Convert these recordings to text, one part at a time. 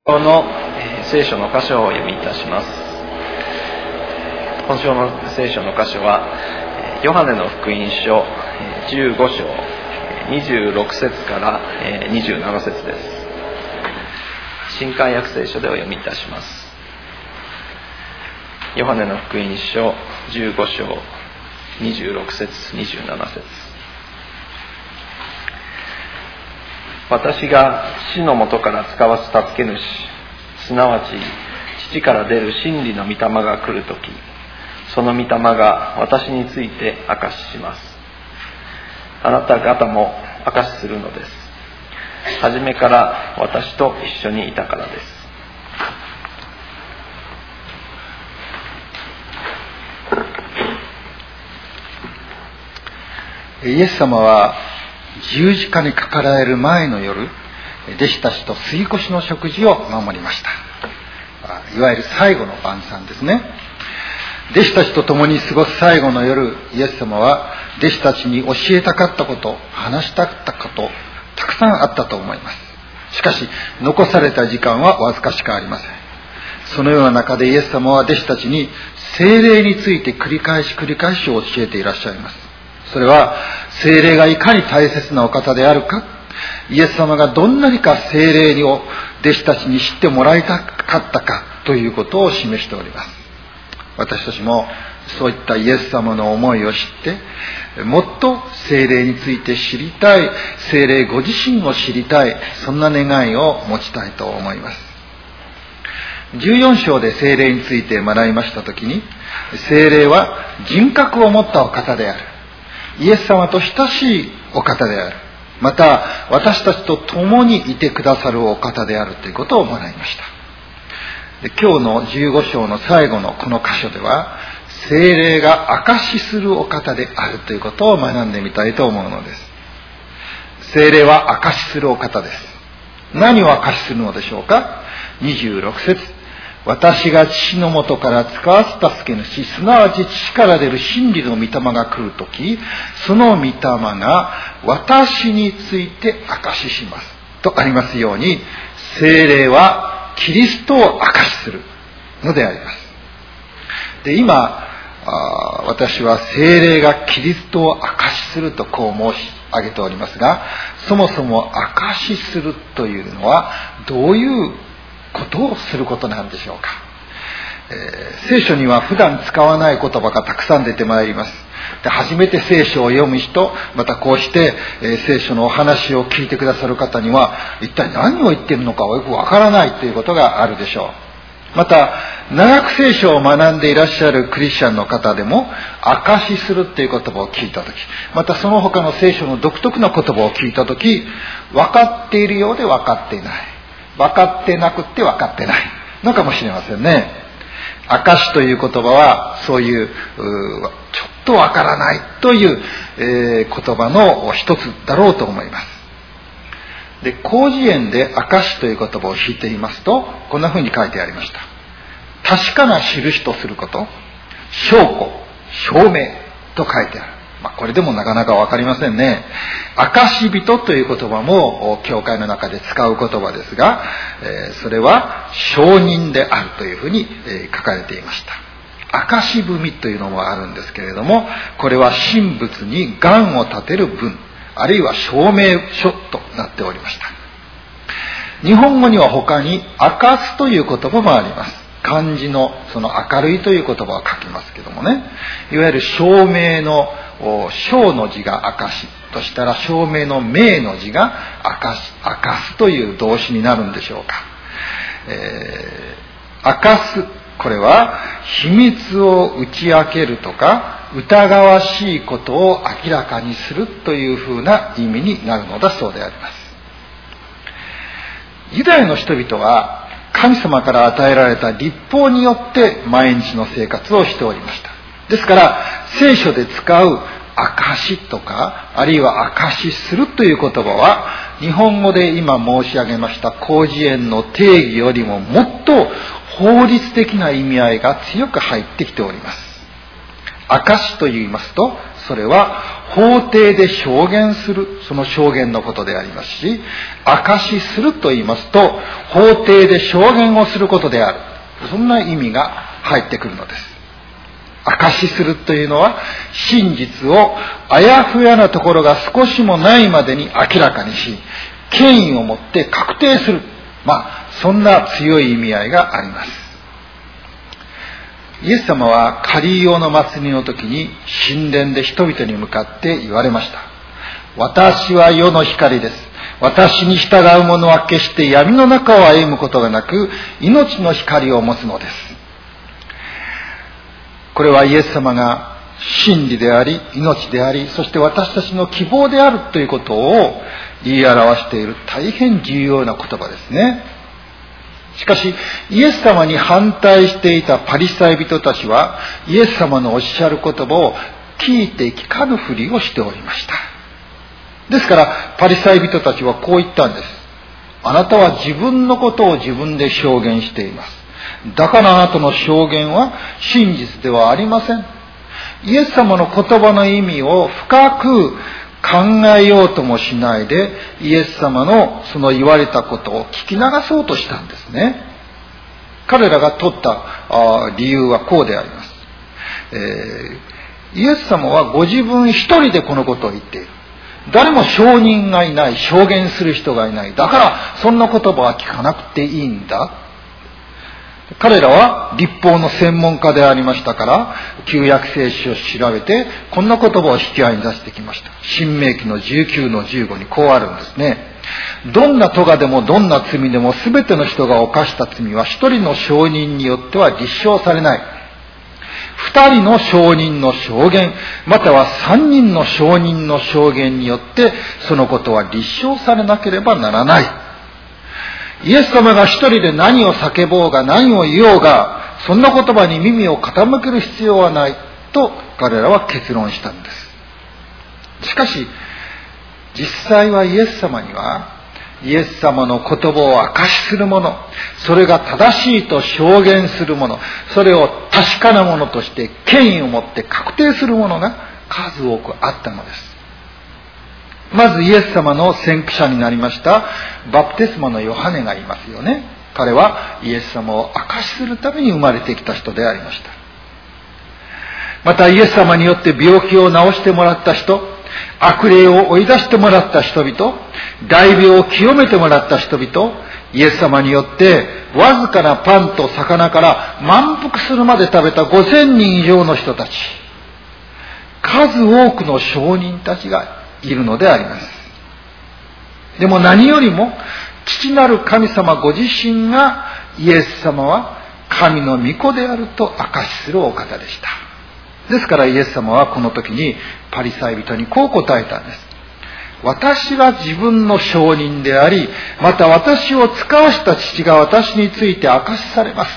今日の聖書の箇所をお読みいたします。今週の聖書の箇所はヨハネの福音書15章26節から27節です。新漢訳聖書でお読みいたします。ヨハネの福音書15章26節27節。私が父のもとから使わす助け主、すなわち父から出る真理の御霊が来るとき、その御霊が私について証しします。あなた方も証しするのです。初めから私と一緒にいたからです。 イエス様は十字架にかかられる前の夜、弟子たちと杉越の食事を守りました。いわゆる最後の晩餐ですね。弟子たちと共に過ごす最後の夜、イエス様は弟子たちに教えたかったこと、話したかったこと、たくさんあったと思います。しかし残された時間はわずかしかありません。そのような中でイエス様は弟子たちに聖霊について繰り返し教えていらっしゃいます。それは聖霊がいかに大切なお方であるか、イエス様がどんなにか聖霊を弟子たちに知ってもらいたかったかということを示しております。私たちもそういったイエス様の思いを知って、もっと聖霊について知りたい、聖霊ご自身を知りたい、そんな願いを持ちたいと思います。14章で聖霊について学びましたときに、聖霊は人格を持ったお方である、イエス様と親しいお方である、また私たちと共にいてくださるお方であるということを学びました。で、今日の15章の最後のこの箇所では、聖霊が証しするお方であるということを学んでみたいと思うのです。聖霊は証しするお方です。何を証しするのでしょうか。26節、私が父のもとから使わす助け主、すなわち父から出る真理の御霊が来るとき、その御霊が私について証ししますとありますように、聖霊はキリストを証しするのであります。で、今私は聖霊がキリストを証しするとこう申し上げておりますが、そもそも証しするというのはどういうことをすることなんでしょうか。聖書には普段使わない言葉がたくさん出てまいります。で、初めて聖書を読む人、またこうして、聖書のお話を聞いてくださる方には一体何を言っているのかよくわからないということがあるでしょう。また長く聖書を学んでいらっしゃるクリスチャンの方でも、証しするという言葉を聞いたとき、またその他の聖書の独特な言葉を聞いたとき、分かっているようで分かっていない、分かってなくって分かってないのかもしれませんね。証しという言葉はそういうちょっと分からないという、言葉の一つだろうと思います。で、広辞苑で証しという言葉を引いていますと、こんな風に書いてありました。確かな印とすること、証拠、証明と書いてある。これでもなかなか分かりませんね。証人という言葉も教会の中で使う言葉ですが、それは証人であるというふうに書かれていました。証文というのもあるんですけれども、これは神仏に願を立てる文、あるいは証明書となっておりました。日本語には他に明かすという言葉もあります。漢字のその明るいという言葉を書きますけどもね、いわゆる証明の証の字が証しとしたら、証明の明の字が明かすという動詞になるんでしょうか。明かす、これは秘密を打ち明けるとか疑わしいことを明らかにするというふうな意味になるのだそうであります。ユダヤの人々は神様から与えられた律法によって毎日の生活をしておりました。ですから聖書で使う証しとか、あるいは証しするという言葉は、日本語で今申し上げました広辞苑の定義よりももっと法律的な意味合いが強く入ってきております。証しと言いますと、 それは法廷で証言する、その証言のことでありますし、証しすると言いますと、法廷で証言をすることである。そんな意味が入ってくるのです。証しするというのは、真実をあやふやなところが少しもないまでに明らかにし、権威を持って確定する。そんな強い意味合いがあります。イエス様はカリオの祭りの時に神殿で人々に向かって言われました。私は世の光です。私に従う者は決して闇の中を歩むことがなく、命の光を持つのです。これはイエス様が真理であり、命であり、そして私たちの希望であるということを言い表している大変重要な言葉ですね。しかし、イエス様に反対していたパリサイ人たちは、イエス様のおっしゃる言葉を聞いて聞かぬふりをしておりました。ですから、パリサイ人たちはこう言ったんです。あなたは自分のことを自分で証言しています。だからあなたの証言は真実ではありません。イエス様の言葉の意味を深く考えようともしないで、イエス様のその言われたことを聞き流そうとしたんですね。彼らが取った理由はこうであります。イエス様はご自分一人でこのことを言っている。誰も証人がいない、証言する人がいない。だからそんな言葉は聞かなくていいんだ。彼らは律法の専門家でありましたから、旧約聖書を調べてこんな言葉を引き合いに出してきました。申命記の19の15にこうあるんですね。どんな咎でもどんな罪でも全ての人が犯した罪は一人の証人によっては立証されない。二人の証人の証言、または三人の証人の証言によってそのことは立証されなければならない。イエス様が一人で何を叫ぼうが何を言おうが、そんな言葉に耳を傾ける必要はないと彼らは結論したんです。しかし実際はイエス様には、イエス様の言葉を証しする者、それが正しいと証言する者、それを確かなものとして権威を持って確定する者が数多くあったのです。まずイエス様の先駆者になりましたバプテスマのヨハネがいますよね。彼はイエス様を証しするために生まれてきた人でありました。またイエス様によって病気を治してもらった人、悪霊を追い出してもらった人々、大病を清めてもらった人々、イエス様によってわずかなパンと魚から満腹するまで食べた5000人以上の人たち、数多くの証人たちがいるのであります。でも何よりも父なる神様ご自身がイエス様は神の御子であると証しするお方でした。ですからイエス様はこの時にパリサイ人にこう答えたんです。私が自分の証人であり、また私を使わした父が私について証しされます。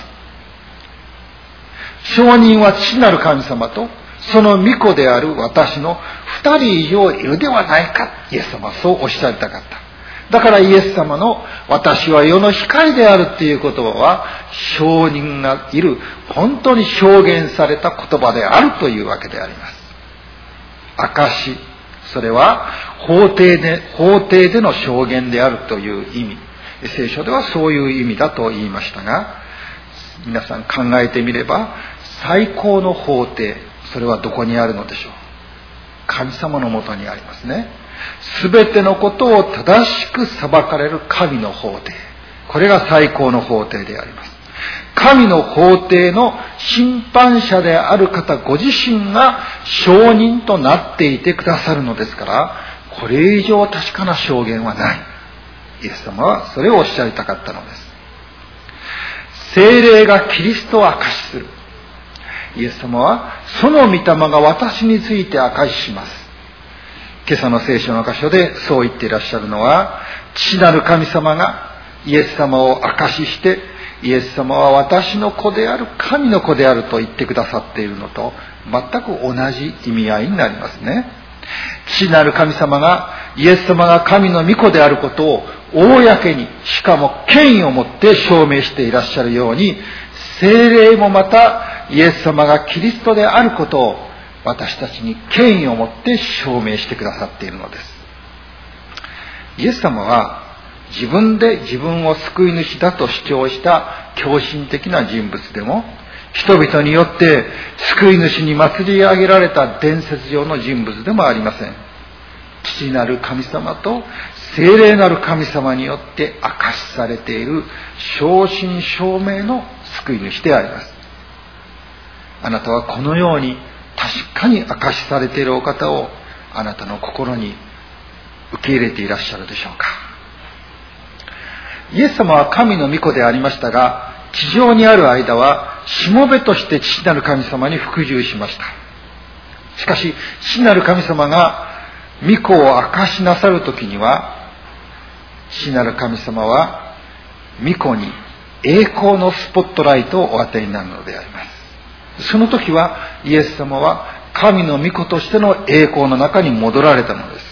証人は父なる神様とその御子である私の2人以上いるではないか。イエス様はそうおっしゃりたかった。だからイエス様の私は世の光であるっていう言葉は、証人がいる、本当に証言された言葉であるというわけであります。証し、それは法廷での証言であるという意味。聖書ではそういう意味だと言いましたが、皆さん考えてみれば、最高の法廷、それはどこにあるのでしょう。神様のもとにありますね。すべてのことを正しく裁かれる神の法廷、これが最高の法廷であります。神の法廷の審判者である方ご自身が証人となっていてくださるのですから、これ以上確かな証言はない。イエス様はそれをおっしゃりたかったのです。聖霊がキリストを証しする。イエス様はその御霊が私について証しします。今朝の聖書の箇所でそう言っていらっしゃるのは、父なる神様がイエス様を証しして、イエス様は私の子である、神の子であると言ってくださっているのと全く同じ意味合いになりますね。父なる神様がイエス様が神の御子であることを公に、しかも権威を持って証明していらっしゃるように、聖霊もまたイエス様がキリストであることを私たちに権威を持って証明してくださっているのです。イエス様は自分で自分を救い主だと主張した狂信的な人物でも、人々によって救い主に祭り上げられた伝説上の人物でもありません。父なる神様と聖霊なる神様によって明かしされている正真正銘の救い主であります。あなたはこのように確かに明かしされているお方をあなたの心に受け入れていらっしゃるでしょうか。イエス様は神の御子でありましたが、地上にある間はしもべとして父なる神様に服従しました。しかし父なる神様が御子を明かしなさるときには、父なる神様は御子に栄光のスポットライトをお与えになるのであります。その時はイエス様は神の御子としての栄光の中に戻られたのです。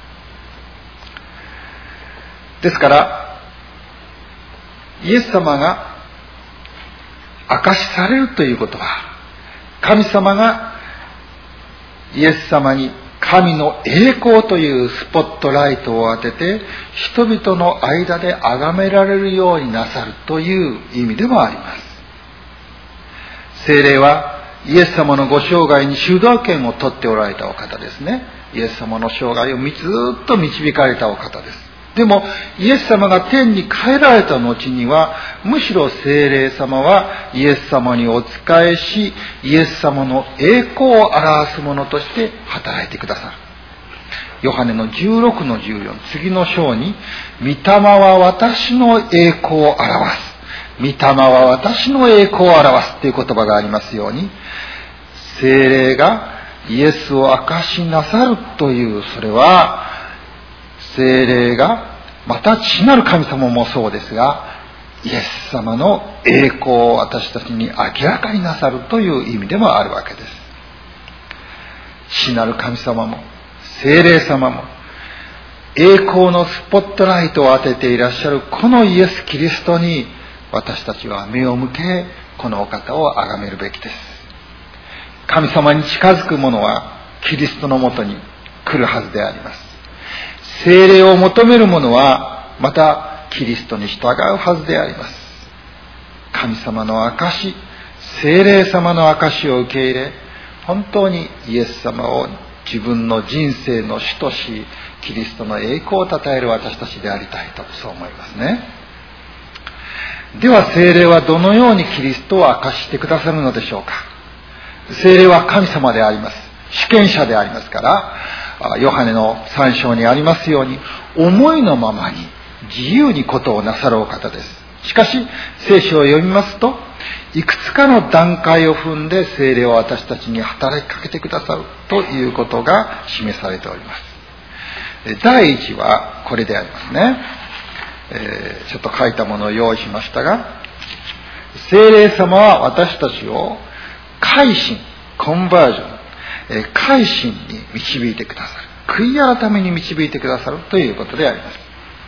ですからイエス様が明かしされるということは、神様がイエス様に神の栄光というスポットライトを当てて人々の間で崇められるようになさるという意味でもあります。聖霊はイエス様のご生涯に主導権を取っておられたお方ですね。イエス様の生涯をずっと導かれたお方です。でもイエス様が天に帰られた後には、むしろ聖霊様はイエス様にお仕えし、イエス様の栄光を表すものとして働いてくださる。ヨハネの16の14、次の章に、御霊は私の栄光を表す、御霊は私の栄光を表すという言葉がありますように、聖霊がイエスを明かしなさるという、それは聖霊が、また父なる神様もそうですが、イエス様の栄光を私たちに明らかになさるという意味でもあるわけです。父なる神様も聖霊様も栄光のスポットライトを当てていらっしゃるこのイエス・キリストに私たちは目を向け、このお方を崇めるべきです。神様に近づく者はキリストのもとに来るはずであります。聖霊を求める者はまたキリストに従うはずであります。神様の証し、聖霊様の証しを受け入れ、本当にイエス様を自分の人生の主とし、キリストの栄光を称える私たちでありたいと、そう思いますね。では聖霊はどのようにキリストを明かしてくださるのでしょうか。聖霊は神様であります。主権者でありますから、ヨハネの3章にありますように、思いのままに自由にことをなさるお方です。しかし聖書を読みますと、いくつかの段階を踏んで聖霊を私たちに働きかけてくださるということが示されております。第一はこれでありますね。ちょっと書いたものを用意しましたが、聖霊様は私たちを改心、コンバージョン、改心に導いてくださる、悔い改めに導いてくださるということであります。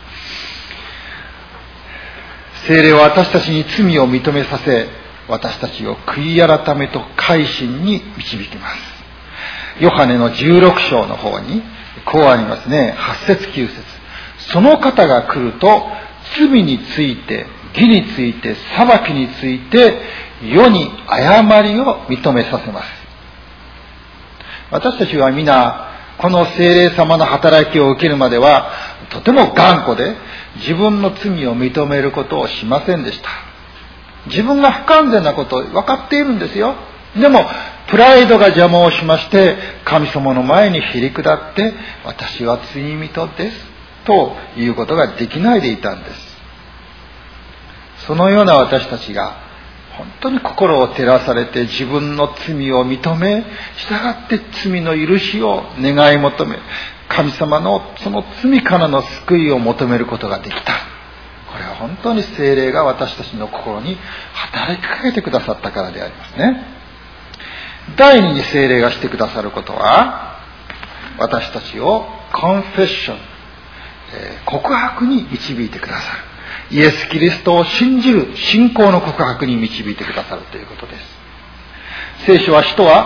聖霊は私たちに罪を認めさせ、私たちを悔い改めと改心に導きます。ヨハネの16章の方にこうありますね。8節9節、その方が来ると罪について、義について、裁きについて世に誤りを認めさせます。私たちは皆この聖霊様の働きを受けるまではとても頑固で、自分の罪を認めることをしませんでした。自分が不完全なことを分かっているんですよ。でもプライドが邪魔をしまして、神様の前にへり下って、私は罪人ですということができないでいたんです。そのような私たちが本当に心を照らされて、自分の罪を認め、従って罪の許しを願い求め、神様のその罪からの救いを求めることができた。これは本当に聖霊が私たちの心に働きかけてくださったからでありますね。第二に聖霊がしてくださることは、私たちをコンフェッション、告白に導いてくださる。イエス・キリストを信じる信仰の告白に導いてくださるということです。聖書は、人は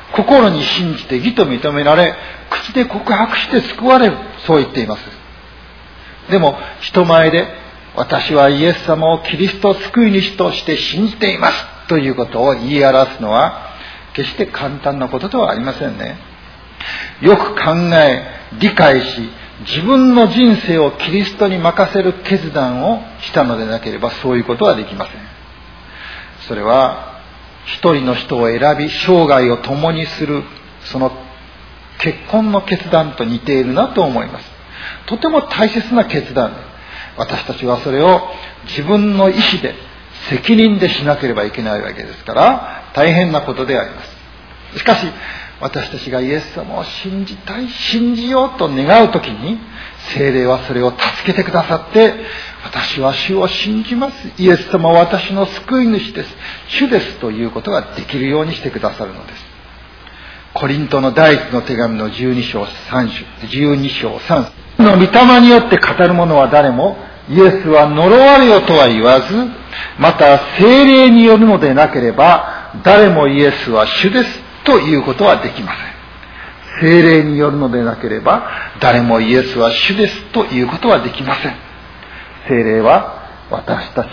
心に信じて義と認められ、口で告白して救われる、そう言っています。でも人前で私はイエス様をキリスト救い主として信じていますということを言い表すのは決して簡単なことではありませんね。よく考え理解し、自分の人生をキリストに任せる決断をしたのでなければそういうことはできません。それは一人の人を選び生涯を共にするその結婚の決断と似ているなと思います。とても大切な決断です。私たちはそれを自分の意思で責任でしなければいけないわけですから大変なことであります。しかし私たちがイエス様を信じたい、信じようと願うときに聖霊はそれを助けてくださって、私は主を信じます、イエス様は私の救い主です、主ですということができるようにしてくださるのです。コリントの第一の手紙の12章3節の御霊によって語る者は誰もイエスは呪われよとは言わず、また聖霊によるのでなければ誰もイエスは主ですということはできません。聖霊によるのでなければ誰もイエスは主ですということはできません。聖霊は私たち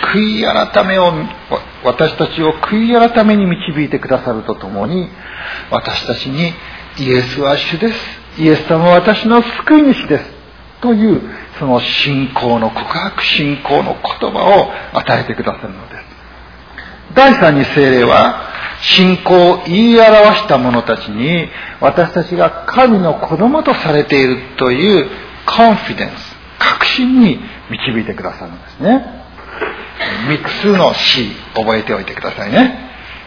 を悔い改めに導いてくださるとともに、私たちにイエスは主です、イエス様は私の救い主ですというその信仰の告白、信仰の言葉を与えてくださるのです。第三に聖霊は信仰を言い表した者たちに私たちが神の子供とされているというコンフィデンス、確信に導いてくださるんですね。3つの C 覚えておいてくださいね。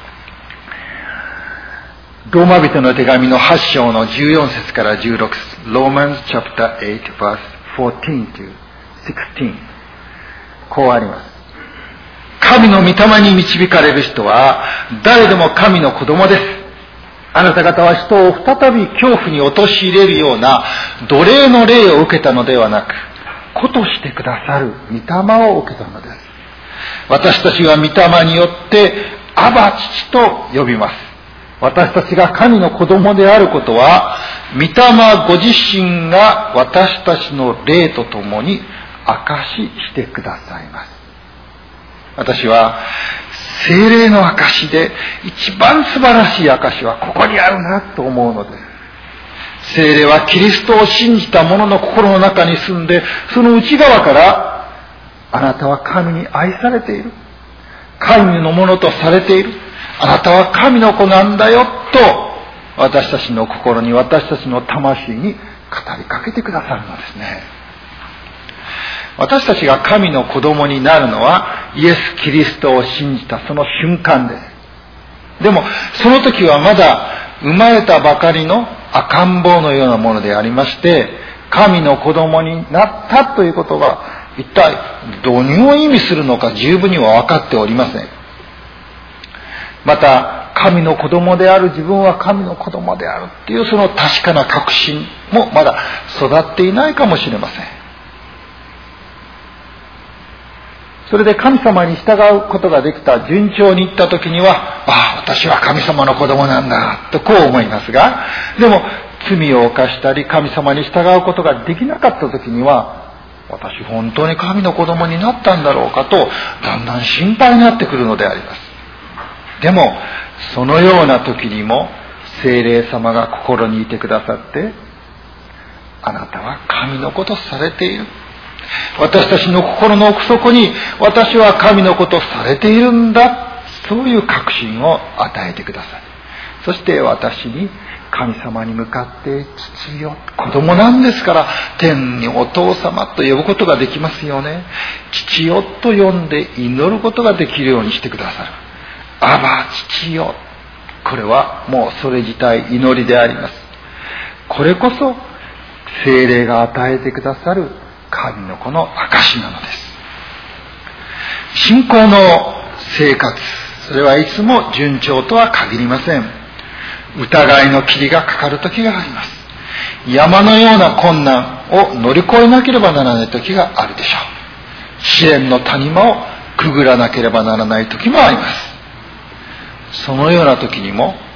ローマ人の手紙の8章の14節から16節、Romans chapter 8 verse 14 to 16、こうあります。神の御霊に導かれる人は誰でも神の子供です。あなた方は人を再び恐怖に陥れるような奴隷の霊を受けたのではなく、子としてくださる御霊を受けたのです。私たちは御霊によってアバ父と呼びます。私たちが神の子供であることは御霊ご自身が私たちの霊とともに証ししてくださいます。私は聖霊の証で一番素晴らしい証はここにあるなと思うのです。聖霊はキリストを信じた者の心の中に住んで、その内側からあなたは神に愛されている、神のものとされている、あなたは神の子なんだよと私たちの心に、私たちの魂に語りかけてくださるのですね。私たちが神の子供になるのはイエス・キリストを信じたその瞬間です。でもその時はまだ生まれたばかりの赤ん坊のようなものでありまして、神の子供になったということが一体何を意味するのか十分には分かっておりません。また神の子供である自分は神の子供であるっていうその確かな確信もまだ育っていないかもしれません。それで神様に従うことができた、順調にいった時には、私は神様の子供なんだとこう思いますが、でも罪を犯したり神様に従うことができなかった時には、私本当に神の子供になったんだろうかとだんだん心配になってくるのであります。でもそのような時にも聖霊様が心にいてくださって、あなたは神の子とされている、私たちの心の奥底に私は神の子とされているんだ、そういう確信を与えてください。そして私に神様に向かって父よ、子供なんですから天にお父様と呼ぶことができますよね。父よと呼んで祈ることができるようにしてくださる。アバ父よ、これはもうそれ自体祈りであります。これこそ聖霊が与えてくださる神の子の証なのです。信仰の生活、それはいつも順調とは限りません。疑いの霧がかかる時があります。山のような困難を乗り越えなければならない時があるでしょう。試練の谷間をくぐらなければならない時もあります。そのような時にも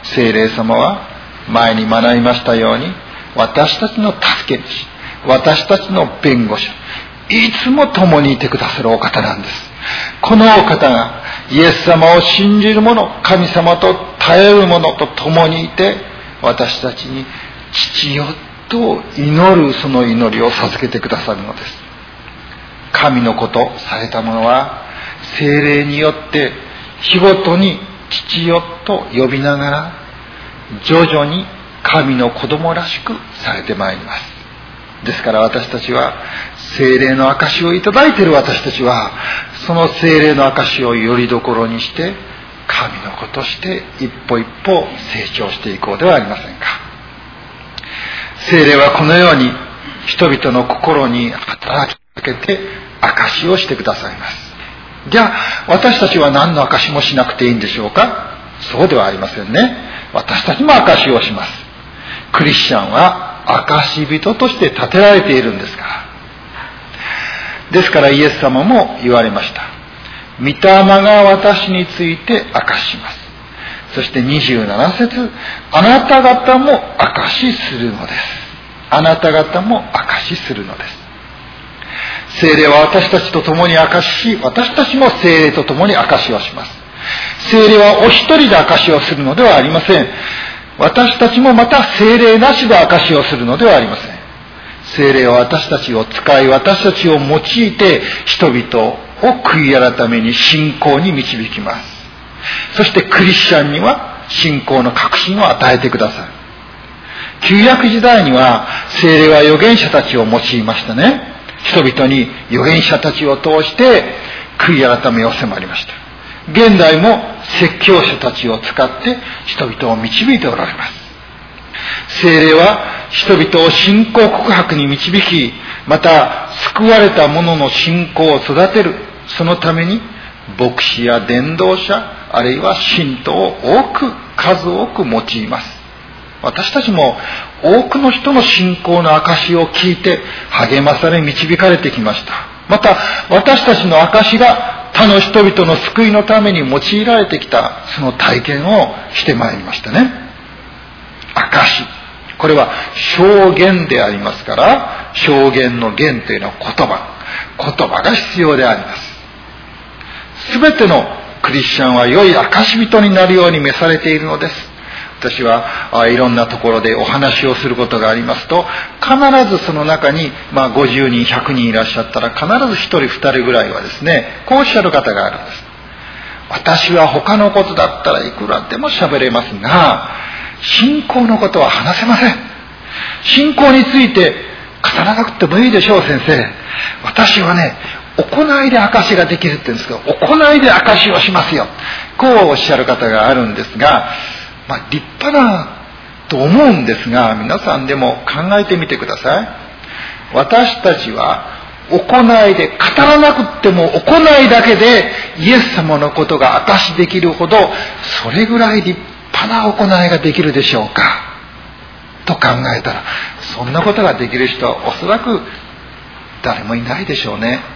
聖霊様は前に学びましたように、私たちの助け主、私たちの弁護士、いつも共にいてくださるお方なんです。このお方がイエス様を信じる者、神様と頼る者と共にいて、私たちに父よと祈るその祈りを授けてくださるのです。神の子とされた者は聖霊によって日ごとに父よと呼びながら、徐々に神の子供らしくされてまいります。ですから私たちは、聖霊の証をいただいている私たちは、その聖霊の証をよりどころにして、神の子として一歩一歩成長していこうではありませんか。聖霊はこのように人々の心に働きかけて証をしてくださいます。じゃあ私たちは何の証もしなくていいんでしょうか。そうではありませんね。私たちも証をします。クリスチャンは証人として立てられているんですから。ですからイエス様も言われました。御霊が私について証します。そして27節、あなた方も証しするのです。あなた方も証しするのです。聖霊は私たちと共に証しし、私たちも聖霊と共に証しをします。聖霊はお一人で証しをするのではありません。私たちもまた聖霊なしで証しをするのではありません。聖霊は私たちを使い、私たちを用いて人々を悔い改めに信仰に導きます。そしてクリスチャンには信仰の確信を与えてください。旧約時代には聖霊は預言者たちを用いましたね。人々に預言者たちを通して悔い改めを迫りました。現代も説教者たちを使って人々を導いておられます。聖霊は人々を信仰告白に導き、また救われた者の信仰を育てる、そのために牧師や伝道者、あるいは信徒を数多く用います。私たちも多くの人の信仰の証を聞いて励まされ導かれてきました。また私たちの証が他の人々の救いのために用いられてきた、その体験をしてまいりましたね。証、これは証言でありますから、証言の言というのは言葉が必要であります。すべてのクリスチャンは良い証人になるように召されているのです。私はいろんなところでお話をすることがありますと、必ずその中に、50人100人いらっしゃったら必ず1人2人ぐらいはですね、こうおっしゃる方があるんです。私は他のことだったらいくらでも喋れますが、信仰のことは話せません。信仰について語らなくてもいいでしょう、先生。私はね、行いで証ができるって言うんですけど、行いで証をしますよ、こうおっしゃる方があるんですが、立派なと思うんですが、皆さんでも考えてみてください。私たちは行いで、語らなくても行いだけでイエス様のことが証しできるほど、それぐらい立派な行いができるでしょうかと考えたら、そんなことができる人はおそらく誰もいないでしょうね。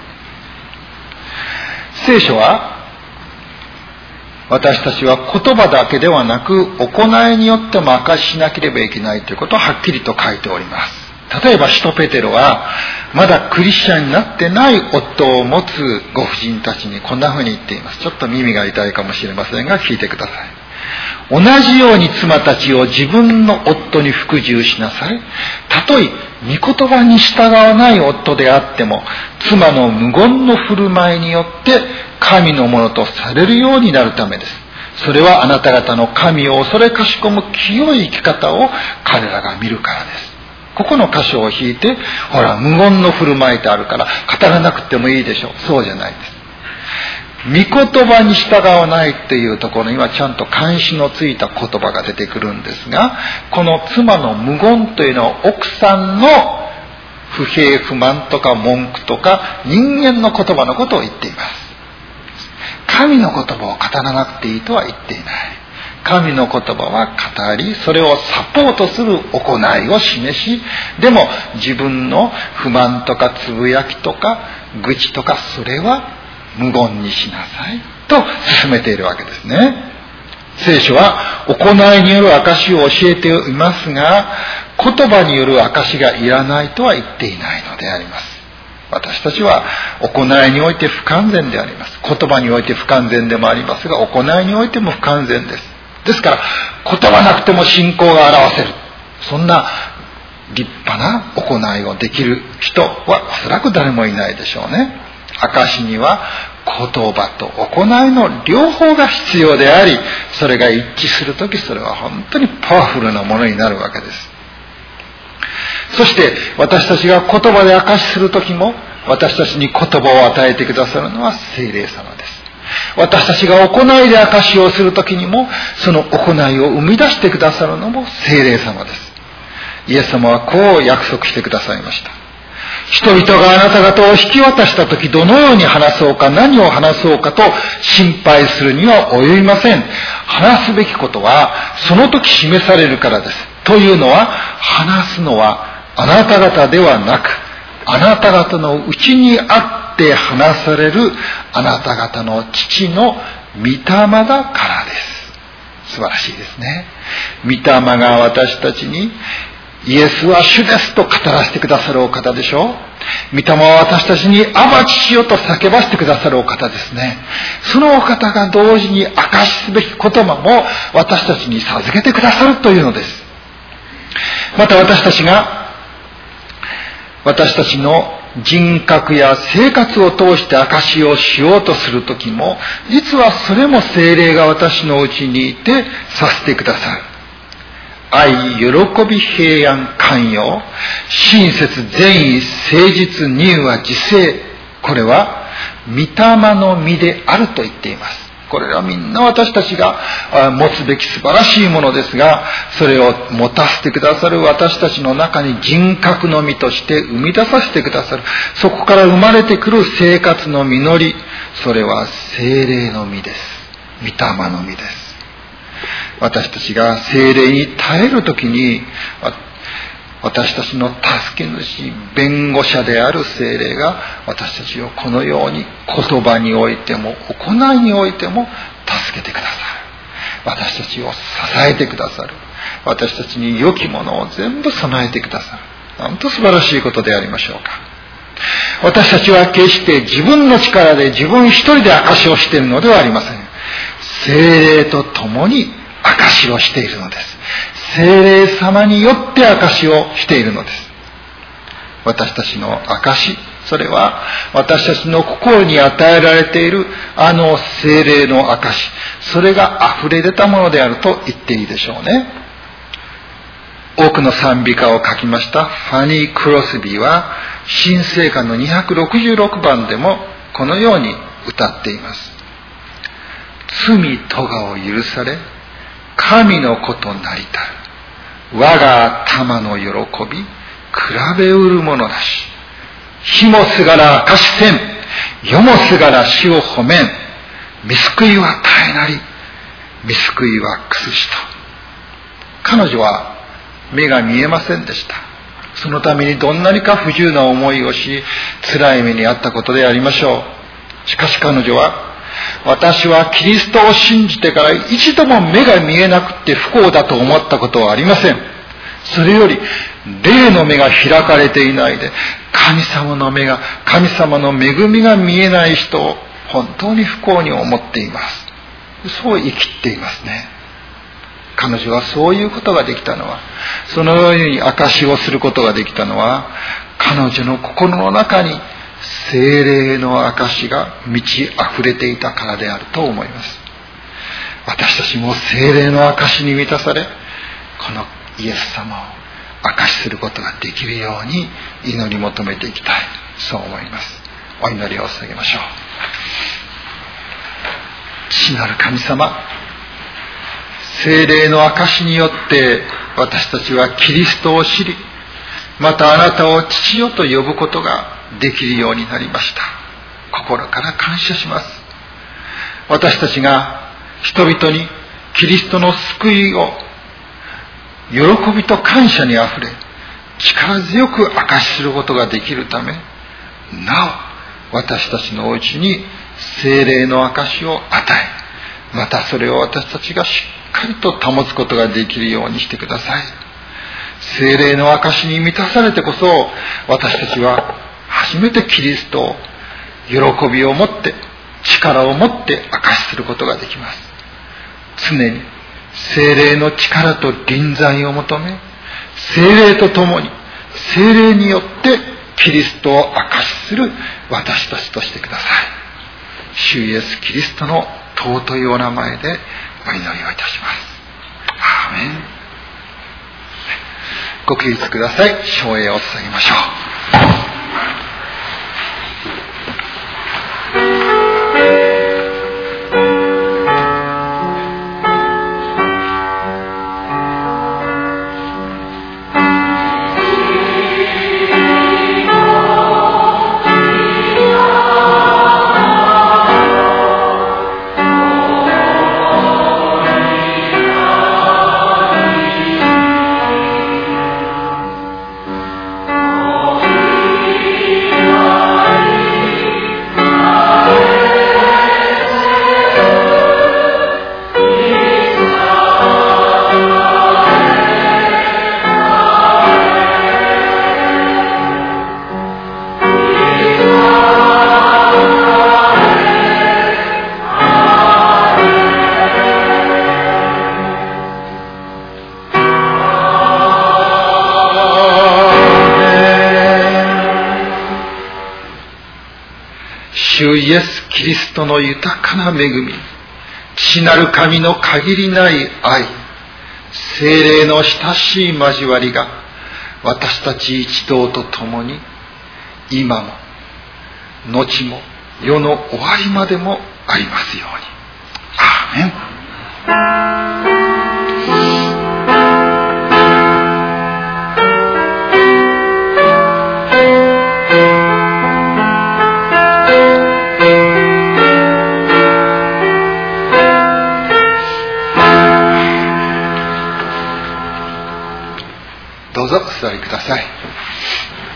聖書は私たちは言葉だけではなく行いによっても証ししなければいけないということをはっきりと書いております。例えば使徒ペテロはまだクリスチャンになってない夫を持つご婦人たちにこんな風に言っています。ちょっと耳が痛いかもしれませんが聞いてください。同じように妻たちを自分の夫に服従しなさい。たとえ御言葉に従わない夫であっても、妻の無言の振る舞いによって神のものとされるようになるためです。それはあなた方の神を恐れかしこむ清い生き方を彼らが見るからです。ここの箇所を引いて、ほら無言の振る舞いってあるから語らなくてもいいでしょう。そうじゃないです。御言葉に従わないっていうところにはちゃんと監視のついた言葉が出てくるんですが、この妻の無言というのは奥さんの不平不満とか文句とか人間の言葉のことを言っています。神の言葉を語らなくていいとは言っていない。神の言葉は語り、それをサポートする行いを示し、でも自分の不満とかつぶやきとか愚痴とか、それは無言にしなさいと進めているわけですね。 聖書は行いによる証を教えていますが、言葉による証がいらないとは言っていないのであります。私たちは行いにおいて不完全であります。言葉において不完全でもありますが、行いにおいても不完全です。ですから言葉なくても信仰が表せる、そんな立派な行いをできる人はおそらく誰もいないでしょうね。証には言葉と行いの両方が必要であり、それが一致するとき、それは本当にパワフルなものになるわけです。そして私たちが言葉で証しするときも、私たちに言葉を与えてくださるのは聖霊様です。私たちが行いで証しをするときにも、その行いを生み出してくださるのも聖霊様です。イエス様はこう約束してくださいました。人々があなた方を引き渡したとき、どのように話そうか、何を話そうかと心配するには及びません。話すべきことはその時示されるからです。というのは、話すのはあなた方ではなく、あなた方のうちにあって話されるあなた方の父の御霊だからです。素晴らしいですね。御霊が私たちに、イエスは主ですと語らせてくださるお方でしょう。御霊は私たちにアバ父よと叫ばせてくださるお方ですね。そのお方が同時に証しすべき言葉も私たちに授けてくださるというのです。また私たちが私たちの人格や生活を通して証しをしようとするときも、実はそれも聖霊が私のうちにいてさせてくださる。愛、喜び、平安、寛容、親切、善意、誠実、仁和、自制、これは御霊の実であると言っています。これはみんな私たちが持つべき素晴らしいものですが、それを持たせてくださる私たちの中に人格の実として生み出させてくださる。そこから生まれてくる生活の実り、それは聖霊の実です。御霊の実です。私たちが聖霊に耐えるときに、私たちの助け主、弁護者である聖霊が私たちをこのように言葉においても行いにおいても助けてくださる。私たちを支えてくださる。私たちに良きものを全部備えてくださる。なんと素晴らしいことでありましょうか。私たちは決して自分の力で自分一人で証しをしているのではありません。聖霊と共に証しをしているのです。聖霊様によって証しをしているのです。私たちの証し、それは私たちの心に与えられているあの聖霊の証し、それが溢れ出たものであると言っていいでしょうね。多くの賛美歌を書きましたファニー・クロスビーは、新聖歌の266番でもこのように歌っています。罪咎を許され、神の子となりたる。我が頭の喜び、比べうるものだし。日もすがら明かしせん。夜もすがら死を褒めん。見救いは絶えなり。見救いはくすしと。彼女は目が見えませんでした。そのためにどんなにか不自由な思いをし、辛い目にあったことでありましょう。しかし彼女は、私はキリストを信じてから一度も目が見えなくて不幸だと思ったことはありません。それより霊の目が開かれていないで、神様の目が、神様の恵みが見えない人を本当に不幸に思っています。そう生きていますね。彼女はそういうことができたのは、そのように証しをすることができたのは、彼女の心の中に聖霊の証が満ち溢れていたからであると思います。私たちも聖霊の証に満たされ、このイエス様を証しすることができるように祈り求めていきたい、そう思います。お祈りを捧げましょう。父なる神様、聖霊の証によって私たちはキリストを知り、またあなたを父よと呼ぶことができるようになりました。心から感謝します。私たちが人々にキリストの救いを喜びと感謝にあふれ、力強く証しすることができるため、なお私たちのうちに聖霊の証しを与え、 またそれを私たちがしっかりと保つことができるようにしてください。聖霊の証に満たされてこそ、私たちは初めてキリストを喜びを持って、力を持って証しすることができます。常に聖霊の力と臨在を求め、聖霊とともに聖霊によってキリストを証しする私たちとしてください。主イエスキリストの尊いお名前でお祈りをいたします。アーメン。ご起立ください。唱詠を捧げましょう。主イエスキリストの豊かな恵み、父なる神の限りない愛、聖霊の親しい交わりが私たち一同と共に今も後も世の終わりまでもありますように。アーメン。どうぞお座りください。